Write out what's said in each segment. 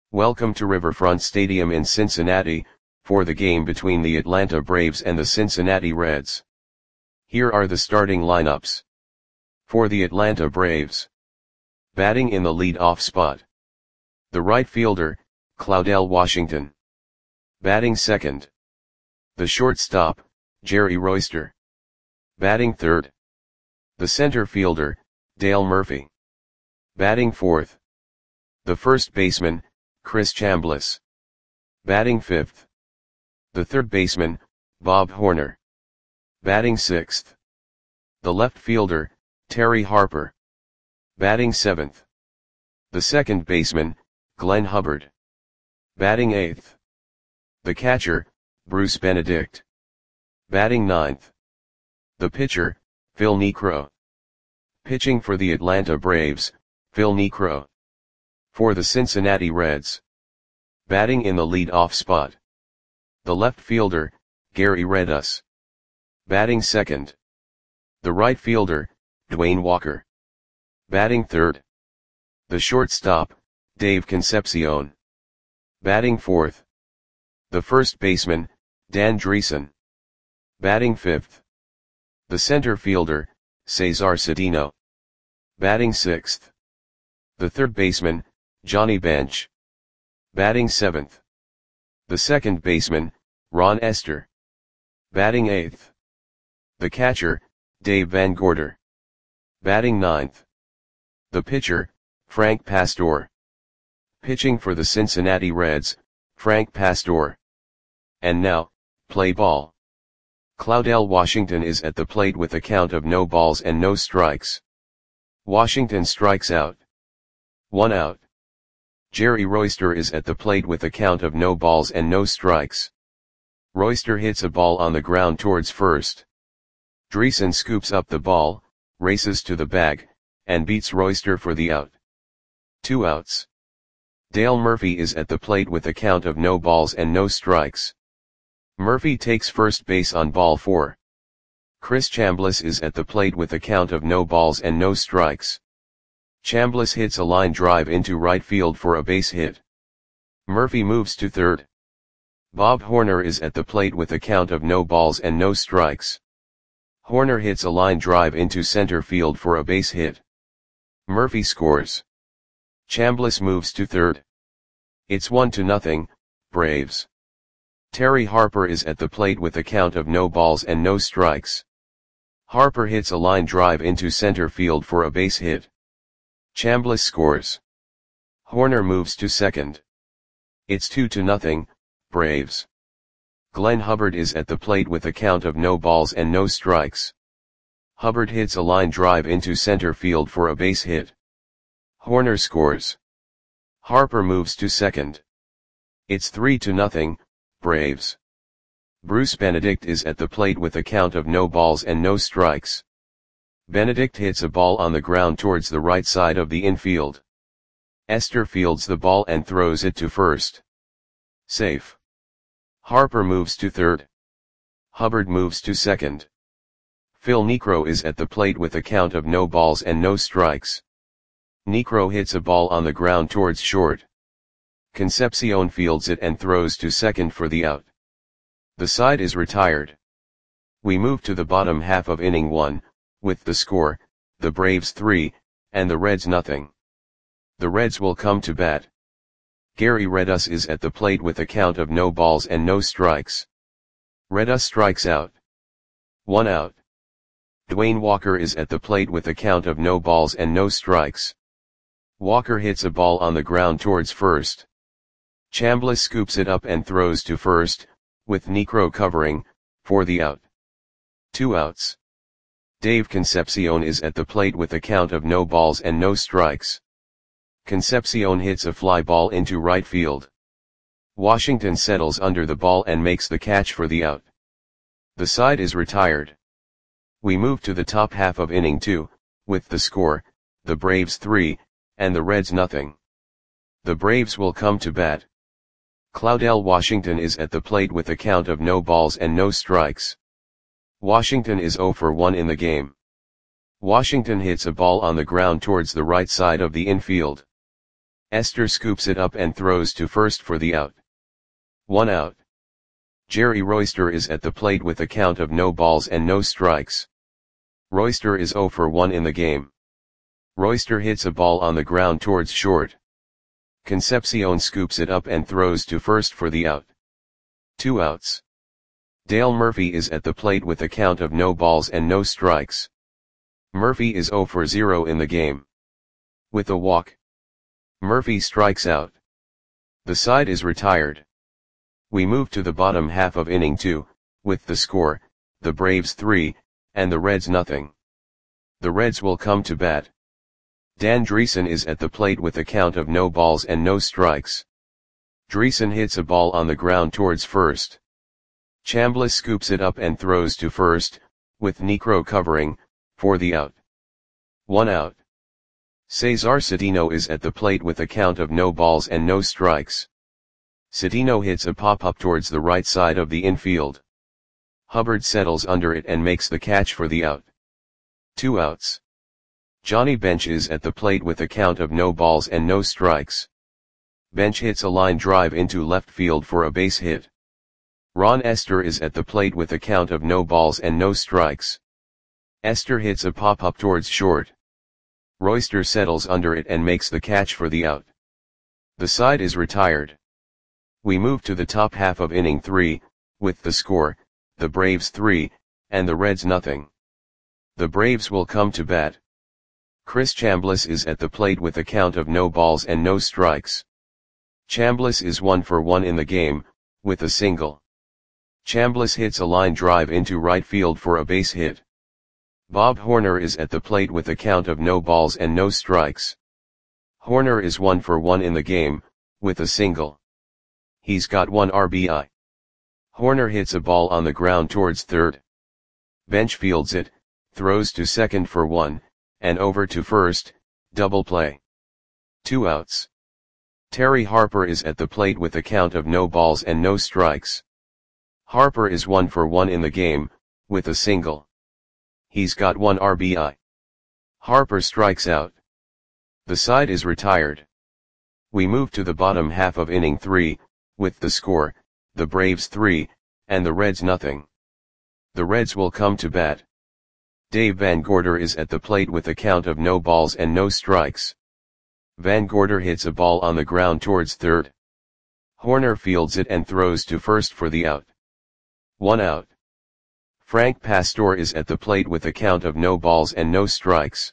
Welcome to Riverfront Stadium in Cincinnati, for the game between the Atlanta Braves and the Cincinnati Reds. Here are the starting lineups. For the Atlanta Braves. Batting in the lead-off spot. The right fielder, Claudell Washington. Batting second. The shortstop, Jerry Royster. Batting third. The center fielder, Dale Murphy. Batting fourth. The first baseman, Chris Chambliss. Batting fifth. The third baseman, Bob Horner. Batting sixth. The left fielder, Terry Harper. Batting seventh. The second baseman, Glenn Hubbard. Batting eighth. The catcher, Bruce Benedict. Batting ninth. The pitcher, Phil Niekro. Pitching for the Atlanta Braves, Phil Niekro. For the Cincinnati Reds. Batting in the lead-off spot. The left fielder, Gary Redus. Batting second. The right fielder, Dwayne Walker. Batting third. The shortstop, Dave Concepcion. Batting fourth. The first baseman, Dan Dreesen. Batting fifth. The center fielder, Cesar Cedeno. Batting sixth. The third baseman, Johnny Bench. Batting seventh. The second baseman, Ron Esther. Batting eighth. The catcher, Dave Van Gorder. Batting ninth. The pitcher, Frank Pastore. Pitching for the Cincinnati Reds, Frank Pastore. And now, play ball. Claudell Washington is at the plate with a count of no balls and no strikes. Washington strikes out. 1 out. Jerry Royster is at the plate with a count of no balls and no strikes. Royster hits a ball on the ground towards first. Dreesen scoops up the ball, races to the bag, and beats Royster for the out. 2 outs. Dale Murphy is at the plate with a count of no balls and no strikes. Murphy takes first base on ball 4. Chris Chambliss is at the plate with a count of no balls and no strikes. Chambliss hits a line drive into right field for a base hit. Murphy moves to third. Bob Horner is at the plate with a count of no balls and no strikes. Horner hits a line drive into center field for a base hit. Murphy scores. Chambliss moves to third. It's 1-0, Braves. Terry Harper is at the plate with a count of no balls and no strikes. Harper hits a line drive into center field for a base hit. Chambliss scores. Horner moves to second. It's 2-0, Braves. Glenn Hubbard is at the plate with a count of no balls and no strikes. Hubbard hits a line drive into center field for a base hit. Horner scores. Harper moves to second. It's 3-0, Braves. Bruce Benedict is at the plate with a count of no balls and no strikes. Benedict hits a ball on the ground towards the right side of the infield. Esther fields the ball and throws it to first. Safe. Harper moves to third. Hubbard moves to second. Phil Niekro is at the plate with a count of no balls and no strikes. Niekro hits a ball on the ground towards short. Concepcion fields it and throws to second for the out. The side is retired. We move to the bottom half of inning 1, with the score, the Braves 3, and the Reds 0. The Reds will come to bat. Gary Redus is at the plate with a count of no balls and no strikes. Redus strikes out. 1 out. Dwayne Walker is at the plate with a count of no balls and no strikes. Walker hits a ball on the ground towards first. Chambliss scoops it up and throws to first, with Niekro covering, for the out. 2 outs. Dave Concepcion is at the plate with a count of no balls and no strikes. Concepcion hits a fly ball into right field. Washington settles under the ball and makes the catch for the out. The side is retired. We move to the top half of inning 2, with the score, the Braves 3, and the Reds 0. The Braves will come to bat. Claudell Washington is at the plate with a count of no balls and no strikes. Washington is 0 for 1 in the game. Washington hits a ball on the ground towards the right side of the infield. Esther scoops it up and throws to first for the out. 1 out. Jerry Royster is at the plate with a count of no balls and no strikes. Royster is 0 for 1 in the game. Royster hits a ball on the ground towards short. Concepcion scoops it up and throws to first for the out. 2 outs. Dale Murphy is at the plate with a count of no balls and no strikes. Murphy is 0 for 0 in the game. With a walk, Murphy strikes out. The side is retired. We move to the bottom half of inning 2, with the score, the Braves 3, and the Reds nothing. The Reds will come to bat. Dan Dreesen is at the plate with a count of no balls and no strikes. Dreesen hits a ball on the ground towards first. Chambliss scoops it up and throws to first, with Niekro covering, for the out. 1 out. Cesar Cedeno is at the plate with a count of no balls and no strikes. Cedeno hits a pop-up towards the right side of the infield. Hubbard settles under it and makes the catch for the out. 2 outs. Johnny Bench is at the plate with a count of no balls and no strikes. Bench hits a line drive into left field for a base hit. Ron Esther is at the plate with a count of no balls and no strikes. Esther hits a pop-up towards short. Royster settles under it and makes the catch for the out. The side is retired. We move to the top half of inning 3, with the score, the Braves 3, and the Reds nothing. The Braves will come to bat. Chris Chambliss is at the plate with a count of no balls and no strikes. Chambliss is 1 for 1 in the game, with a single. Chambliss hits a line drive into right field for a base hit. Bob Horner is at the plate with a count of no balls and no strikes. Horner is 1 for 1 in the game, with a single. He's got 1 RBI. Horner hits a ball on the ground towards third. Bench fields it, throws to second for 1, and over to first, double play. 2 outs. Terry Harper is at the plate with a count of no balls and no strikes. Harper is 1 for 1 in the game, with a single. He's got 1 RBI. Harper strikes out. The side is retired. We move to the bottom half of inning 3, with the score, the Braves 3, and the Reds nothing. The Reds will come to bat. Dave Van Gorder is at the plate with a count of no balls and no strikes. Van Gorder hits a ball on the ground towards third. Horner fields it and throws to first for the out. 1 out. Frank Pastor is at the plate with a count of no balls and no strikes.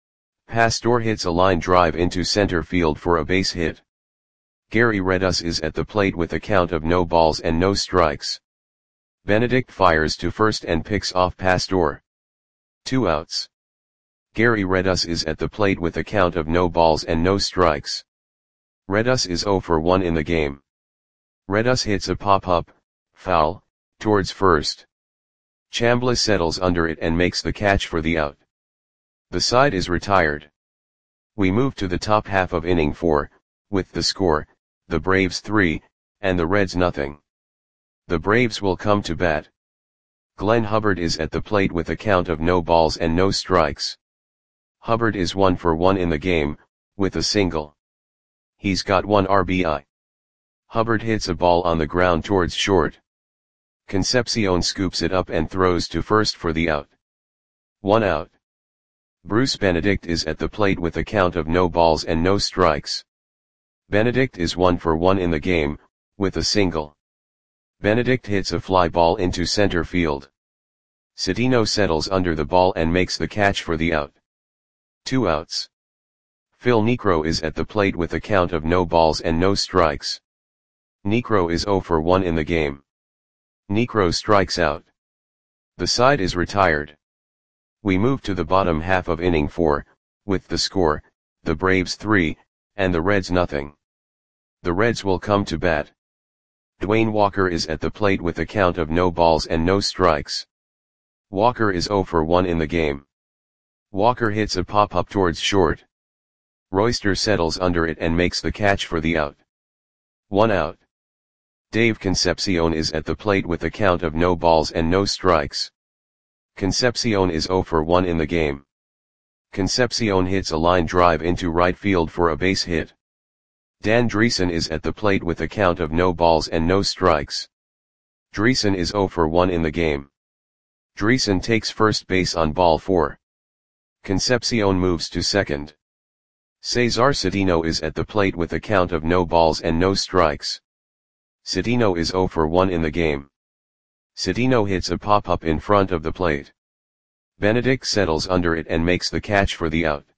Pastor hits a line drive into center field for a base hit. Gary Redus is at the plate with a count of no balls and no strikes. Benedict fires to first and picks off Pastor. 2 outs. Gary Redus is at the plate with a count of no balls and no strikes. Redus is 0 for 1 in the game. Redus hits a pop-up, foul, towards first. Chambliss settles under it and makes the catch for the out. The side is retired. We move to the top half of inning 4, with the score, the Braves 3, and the Reds nothing. The Braves will come to bat. Glenn Hubbard is at the plate with a count of no balls and no strikes. Hubbard is 1 for 1 in the game, with a single. He's got 1 RBI. Hubbard hits a ball on the ground towards short. Concepcion scoops it up and throws to first for the out. 1 out. Bruce Benedict is at the plate with a count of no balls and no strikes. Benedict is 1 for 1 in the game, with a single. Benedict hits a fly ball into center field. Cedeno settles under the ball and makes the catch for the out. 2 outs. Phil Niekro is at the plate with a count of no balls and no strikes. Niekro is 0 for 1 in the game. Niekro strikes out. The side is retired. We move to the bottom half of inning 4, with the score, the Braves 3, and the Reds nothing. The Reds will come to bat. Dwayne Walker is at the plate with a count of no balls and no strikes. Walker is 0 for 1 in the game. Walker hits a pop-up towards short. Royster settles under it and makes the catch for the out. 1 out. Dave Concepcion is at the plate with a count of no balls and no strikes. Concepcion is 0 for 1 in the game. Concepcion hits a line drive into right field for a base hit. Dan Driessen is at the plate with a count of no balls and no strikes. Driessen is 0 for 1 in the game. Driessen takes first base on ball 4. Concepcion moves to second. Cesar Cedeno is at the plate with a count of no balls and no strikes. Cedeno is 0 for 1 in the game. Cedeno hits a pop-up in front of the plate. Benedict settles under it and makes the catch for the out.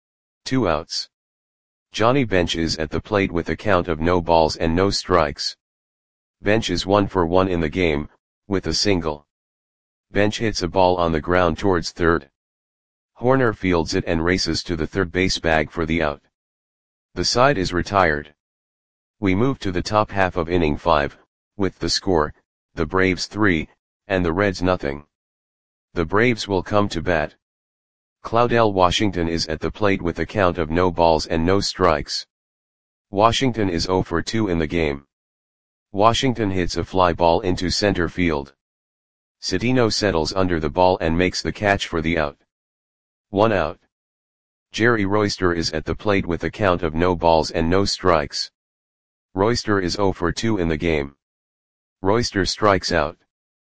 2 outs. Johnny Bench is at the plate with a count of no balls and no strikes. Bench is 1 for 1 in the game, with a single. Bench hits a ball on the ground towards third. Horner fields it and races to the third base bag for the out. The side is retired. We move to the top half of inning 5, with the score, the Braves 3, and the Reds nothing. The Braves will come to bat. Claudell Washington is at the plate with a count of no balls and no strikes. Washington is 0 for 2 in the game. Washington hits a fly ball into center field. Cedeno settles under the ball and makes the catch for the out. 1 out. Jerry Royster is at the plate with a count of no balls and no strikes. Royster is 0 for 2 in the game. Royster strikes out.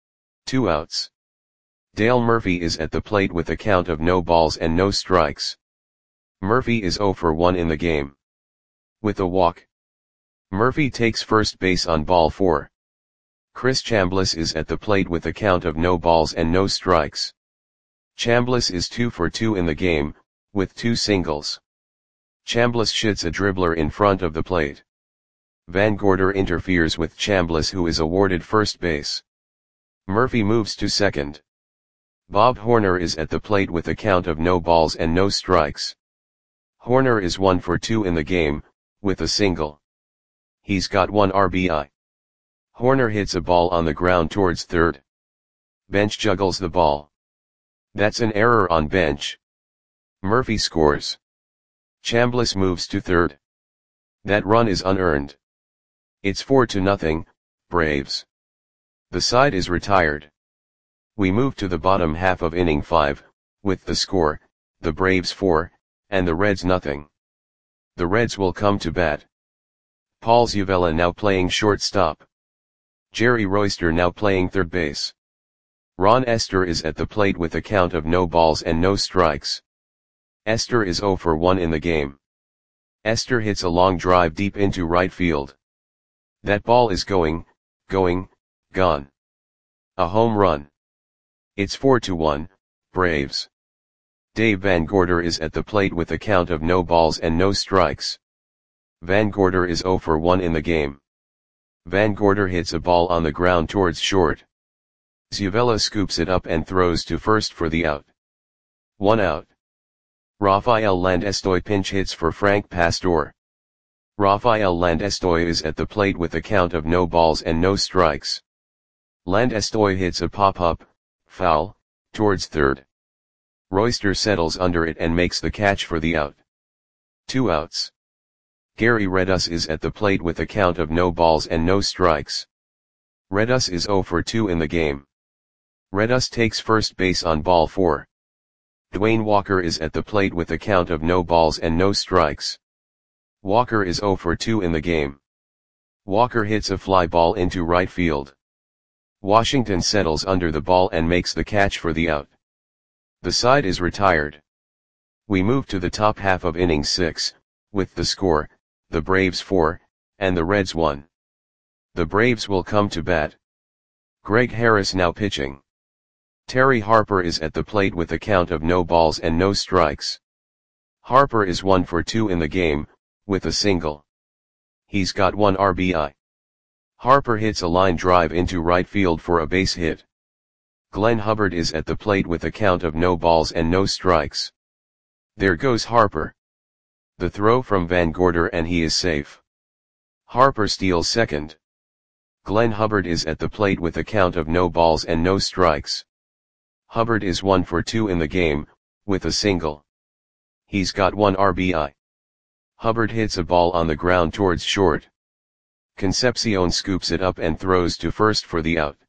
2 outs. Dale Murphy is at the plate with a count of no balls and no strikes. Murphy is 0 for 1 in the game. With a walk. Murphy takes first base on ball 4. Chris Chambliss is at the plate with a count of no balls and no strikes. Chambliss is 2 for 2 in the game, with 2 singles. Chambliss shoots a dribbler in front of the plate. Van Gorder interferes with Chambliss, who is awarded first base. Murphy moves to second. Bob Horner is at the plate with a count of no balls and no strikes. Horner is 1 for 2 in the game, with a single. He's got 1 RBI. Horner hits a ball on the ground towards third. Bench juggles the ball. That's an error on Bench. Murphy scores. Chambliss moves to third. That run is unearned. It's 4-0, Braves. The side is retired. We move to the bottom half of inning 5, with the score, the Braves 4, and the Reds nothing. The Reds will come to bat. Paul Zuvella now playing shortstop. Jerry Royster now playing third base. Ron Esther is at the plate with a count of no balls and no strikes. Esther is 0 for 1 in the game. Esther hits a long drive deep into right field. That ball is gone. A home run. It's 4-1, Braves. Dave Van Gorder is at the plate with a count of no balls and no strikes. Van Gorder is 0 for 1 in the game. Van Gorder hits a ball on the ground towards short. Zuvella scoops it up and throws to first for the out. 1 out. Rafael Landestoy pinch hits for Frank Pastor. Rafael Landestoy is at the plate with a count of no balls and no strikes. Landestoy hits a pop-up, foul, towards third. Royster settles under it and makes the catch for the out. 2 outs. Gary Redus is at the plate with a count of no balls and no strikes. Redus is 0 for 2 in the game. Redus takes first base on ball 4. Dwayne Walker is at the plate with a count of no balls and no strikes. Walker is 0 for 2 in the game. Walker hits a fly ball into right field. Washington settles under the ball and makes the catch for the out. The side is retired. We move to the top half of inning 6, with the score, the Braves 4, and the Reds 1. The Braves will come to bat. Greg Harris now pitching. Terry Harper is at the plate with a count of no balls and no strikes. Harper is 1 for 2 in the game, with a single. He's got 1 RBI. Harper hits a line drive into right field for a base hit. Glenn Hubbard is at the plate with a count of no balls and no strikes. There goes Harper. The throw from Van Gorder and he is safe. Harper steals second. Glenn Hubbard is at the plate with a count of no balls and no strikes. Hubbard is 1 for 2 in the game, with a single. He's got 1 RBI. Hubbard hits a ball on the ground towards short. Concepcion scoops it up and throws to first for the out.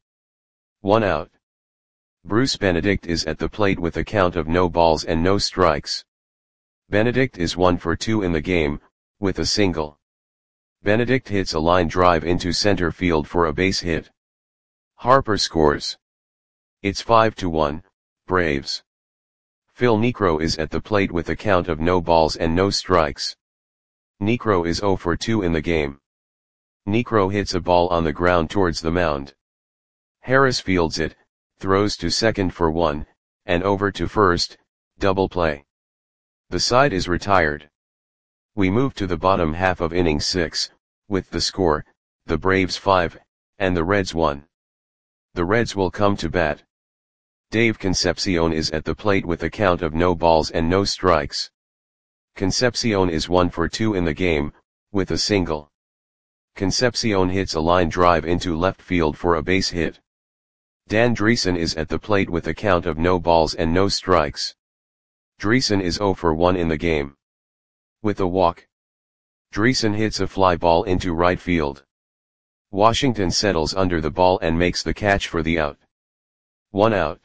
1 out. Bruce Benedict is at the plate with a count of no balls and no strikes. Benedict is 1 for 2 in the game, with a single. Benedict hits a line drive into center field for a base hit. Harper scores. It's 5-1, Braves. Phil Niekro is at the plate with a count of no balls and no strikes. Niekro is 0 for 2 in the game. Niekro hits a ball on the ground towards the mound. Harris fields it, throws to second for 1, and over to first, double play. The side is retired. We move to the bottom half of inning 6, with the score, the Braves 5, and the Reds 1. The Reds will come to bat. Dave Concepcion is at the plate with a count of no balls and no strikes. Concepcion is 1 for 2 in the game, with a single. Concepcion hits a line drive into left field for a base hit. Dan Dreesen is at the plate with a count of no balls and no strikes. Dreesen is 0 for 1 in the game. With a walk. Dreesen hits a fly ball into right field. Washington settles under the ball and makes the catch for the out. 1 out.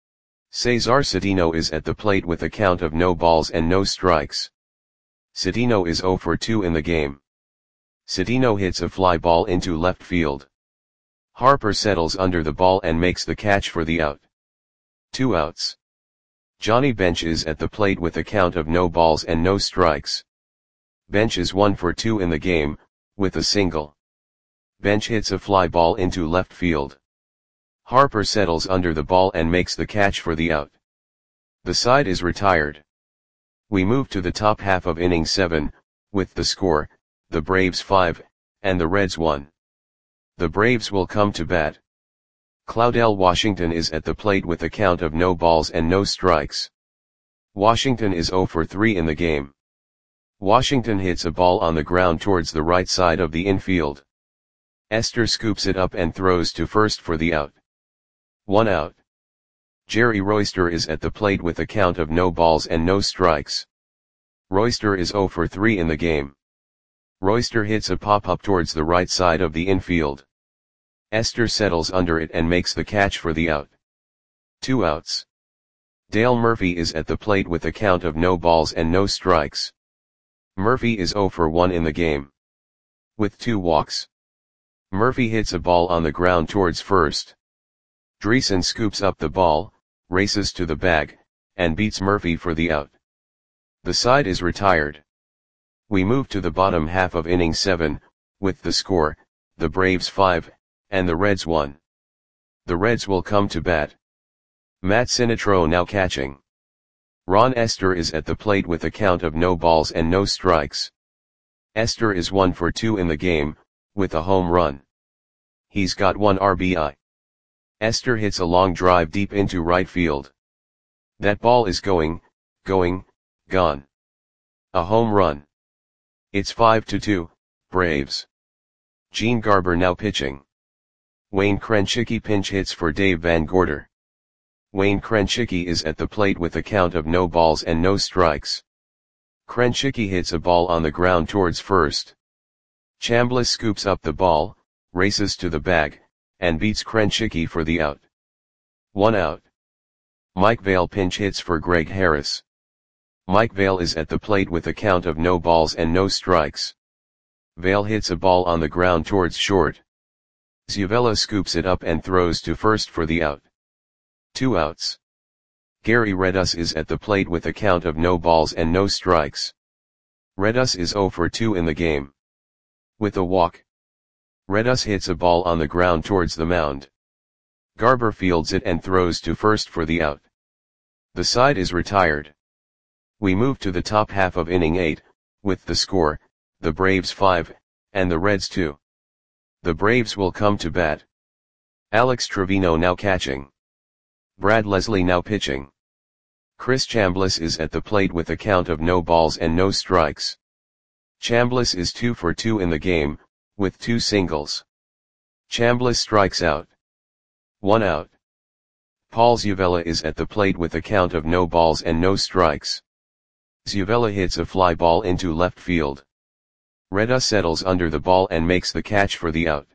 Cesar Cedeno is at the plate with a count of no balls and no strikes. Cedeno is 0 for 2 in the game. Cedeno hits a fly ball into left field. Harper settles under the ball and makes the catch for the out. 2 outs. Johnny Bench is at the plate with a count of no balls and no strikes. Bench is 1 for 2 in the game, with a single. Bench hits a fly ball into left field. Harper settles under the ball and makes the catch for the out. The side is retired. We move to the top half of inning 7, with the score, the Braves 5, and the Reds 1. The Braves will come to bat. Claudel Washington is at the plate with a count of no balls and no strikes. Washington is 0 for 3 in the game. Washington hits a ball on the ground towards the right side of the infield. Esther scoops it up and throws to first for the out. 1 out. Jerry Royster is at the plate with a count of no balls and no strikes. Royster is 0 for 3 in the game. Royster hits a pop-up towards the right side of the infield. Esther settles under it and makes the catch for the out. 2 outs. Dale Murphy is at the plate with a count of no balls and no strikes. Murphy is 0 for 1 in the game. With 2 walks. Murphy hits a ball on the ground towards first. Dreesen scoops up the ball, races to the bag, and beats Murphy for the out. The side is retired. We move to the bottom half of inning 7, with the score, the Braves 5, and the Reds 1. The Reds will come to bat. Matt Sinatro now catching. Ron Esther is at the plate with a count of no balls and no strikes. Esther is 1 for 2 in the game, with a home run. He's got 1 RBI. Esther hits a long drive deep into right field. That ball is going, gone. A home run. It's 5-2, Braves. Gene Garber now pitching. Wayne Krenchicki pinch hits for Dave Van Gorder. Wayne Krenchicki is at the plate with a count of no balls and no strikes. Krenchicki hits a ball on the ground towards first. Chambliss scoops up the ball, races to the bag, and beats Krenchicki for the out. 1 out. Mike Vail pinch hits for Greg Harris. Mike Vail is at the plate with a count of no balls and no strikes. Vail hits a ball on the ground towards short. Zuvella scoops it up and throws to first for the out. 2 outs. Gary Redus is at the plate with a count of no balls and no strikes. Redus is 0 for 2 in the game. With a walk. Redus hits a ball on the ground towards the mound. Garber fields it and throws to first for the out. The side is retired. We move to the top half of inning 8, with the score, the Braves 5, and the Reds 2. The Braves will come to bat. Alex Trevino now catching. Brad Leslie now pitching. Chris Chambliss is at the plate with a count of no balls and no strikes. Chambliss is 2 for 2 in the game, with 2 singles. Chambliss strikes out. 1 out. Paul Zuvella is at the plate with a count of no balls and no strikes. Zuvella hits a fly ball into left field. Redus settles under the ball and makes the catch for the out.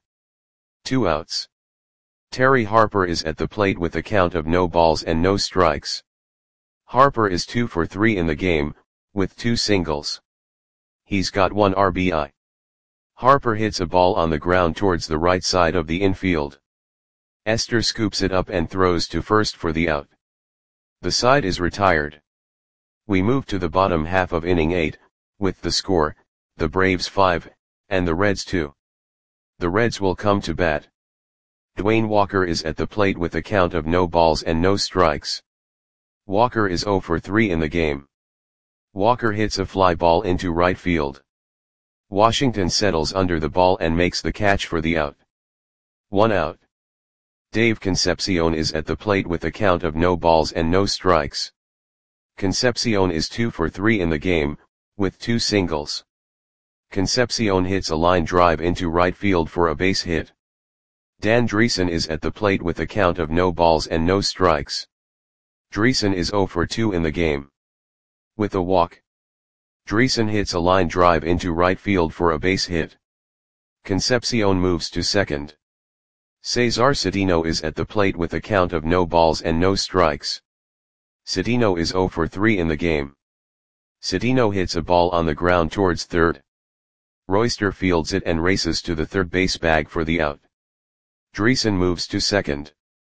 2 outs. Terry Harper is at the plate with a count of no balls and no strikes. Harper is 2 for 3 in the game, with 2 singles. He's got 1 RBI. Harper hits a ball on the ground towards the right side of the infield. Esther scoops it up and throws to first for the out. The side is retired. We move to the bottom half of inning 8, with the score, the Braves 5, and the Reds 2. The Reds will come to bat. Dwayne Walker is at the plate with a count of no balls and no strikes. Walker is 0 for 3 in the game. Walker hits a fly ball into right field. Washington settles under the ball and makes the catch for the out. 1 out. Dave Concepcion is at the plate with a count of no balls and no strikes. Concepcion is 2 for 3 in the game, with 2 singles. Concepcion hits a line drive into right field for a base hit. Dan Dreesen is at the plate with a count of no balls and no strikes. Dreesen is 0 for 2 in the game. With a walk. Dreesen hits a line drive into right field for a base hit. Concepcion moves to second. Cesar Cedeno is at the plate with a count of no balls and no strikes. Cedeno is 0 for 3 in the game. Cedeno hits a ball on the ground towards third. Royster fields it and races to the third base bag for the out. Dreesen moves to second.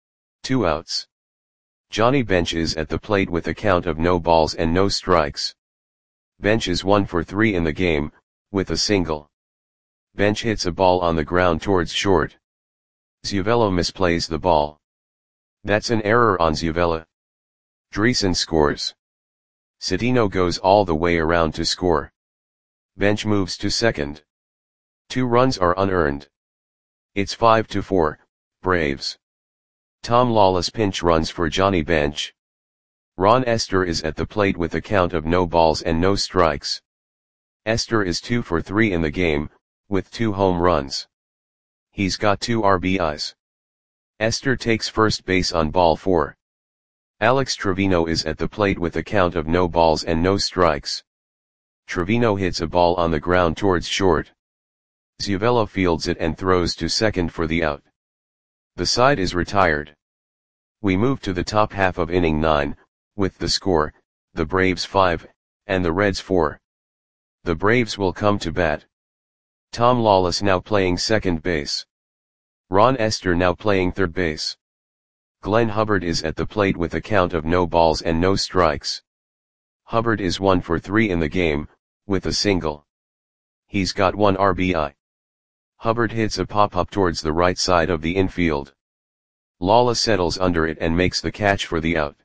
2 outs. Johnny Bench is at the plate with a count of no balls and no strikes. Bench is 1 for 3 in the game, with a single. Bench hits a ball on the ground towards short. Zuvelo misplays the ball. That's an error on Zuvela. Dreesen scores. Cedeno goes all the way around to score. Bench moves to second. 2 runs are unearned. It's 5-4, Braves. Tom Lawless pinch runs for Johnny Bench. Ron Esther is at the plate with a count of no balls and no strikes. Esther is 2 for 3 in the game, with 2 home runs. He's got 2 RBIs. Esther takes first base on ball 4. Alex Trevino is at the plate with a count of no balls and no strikes. Trevino hits a ball on the ground towards short. Zuvelo fields it and throws to second for the out. The side is retired. We move to the top half of inning 9, with the score, the Braves 5, and the Reds 4. The Braves will come to bat. Tom Lawless now playing second base. Ron Esther now playing third base. Glenn Hubbard is at the plate with a count of no balls and no strikes. Hubbard is 1 for 3 in the game, with a single. He's got 1 RBI. Hubbard hits a pop-up towards the right side of the infield. Lawless settles under it and makes the catch for the out.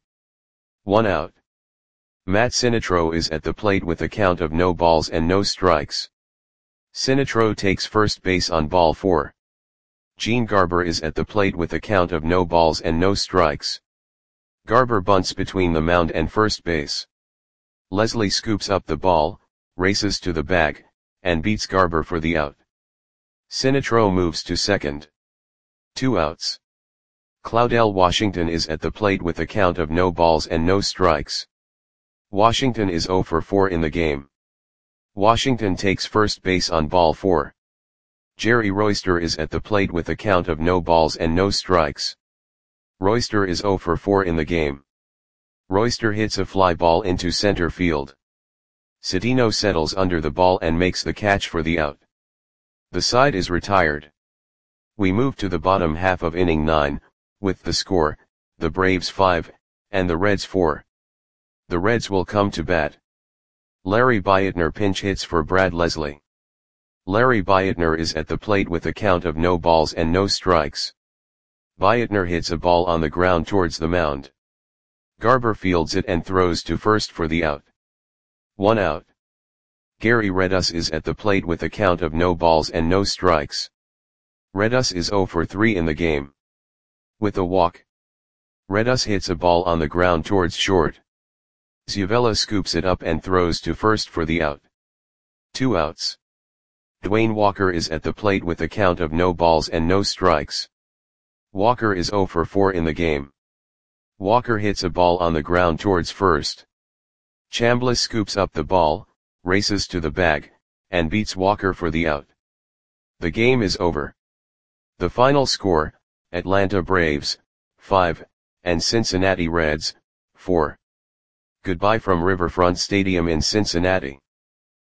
1 out. Matt Sinitro is at the plate with a count of no balls and no strikes. Sinitro takes first base on ball 4. Gene Garber is at the plate with a count of no balls and no strikes. Garber bunts between the mound and first base. Leslie scoops up the ball, races to the bag, and beats Garber for the out. Sinitro moves to second. 2 outs. Claudel Washington is at the plate with a count of no balls and no strikes. Washington is 0 for 4 in the game. Washington takes first base on ball 4. Jerry Royster is at the plate with a count of no balls and no strikes. Royster is 0 for 4 in the game. Royster hits a fly ball into center field. Cedeno settles under the ball and makes the catch for the out. The side is retired. We move to the bottom half of inning 9, with the score, the Braves 5, and the Reds 4. The Reds will come to bat. Larry Beitner pinch hits for Brad Leslie. Larry Beitner is at the plate with a count of no balls and no strikes. Beitner hits a ball on the ground towards the mound. Garber fields it and throws to first for the out. 1 out. Gary Redus is at the plate with a count of no balls and no strikes. Redus is 0 for 3 in the game. With a walk. Redus hits a ball on the ground towards short. Zuvela scoops it up and throws to first for the out. 2 outs. Dwayne Walker is at the plate with a count of no balls and no strikes. Walker is 0 for 4 in the game. Walker hits a ball on the ground towards first. Chambliss scoops up the ball, races to the bag, and beats Walker for the out. The game is over. The final score, Atlanta Braves, 5, and Cincinnati Reds, 4. Goodbye from Riverfront Stadium in Cincinnati.